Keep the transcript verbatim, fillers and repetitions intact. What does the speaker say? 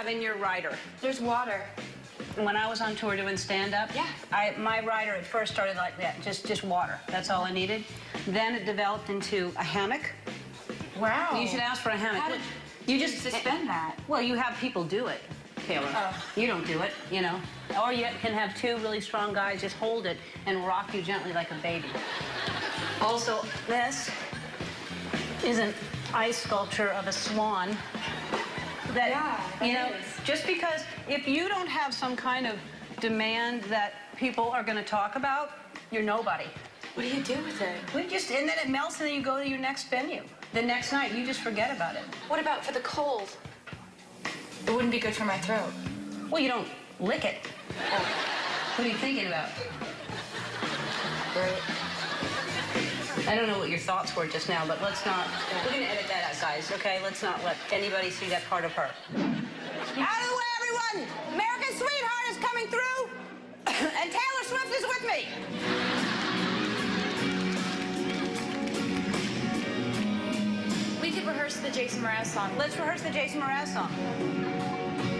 have in your rider? There's water. When I was on tour doing stand-up, yeah. I, my rider at first started like that, just, just water. That's all I needed. Then it developed into a hammock. Wow. You should ask for a hammock. How did you you just suspend that? Well, you have people do it, Taylor. Oh. You don't do it, you know. Or you can have two really strong guys just hold it and rock you gently like a baby. Also, this is an ice sculpture of a swan. That, yeah, that you know, is. just because if you don't have some kind of demand that people are going to talk about, you're nobody. What do you do with it? We just, and then it melts and then you go to your next venue. The next night, you just forget about it. What about for the cold? It wouldn't be good for my throat. Well, you don't lick it. Oh. What are you thinking about? Right. I don't know what your thoughts were just now, but let's not, we're going to edit that out, guys, okay? Let's not let anybody see that part of her. Out of the way, everyone! American Sweetheart is coming through, and Taylor Swift is with me. We could rehearse the Jason Mraz song. Let's rehearse the Jason Mraz song.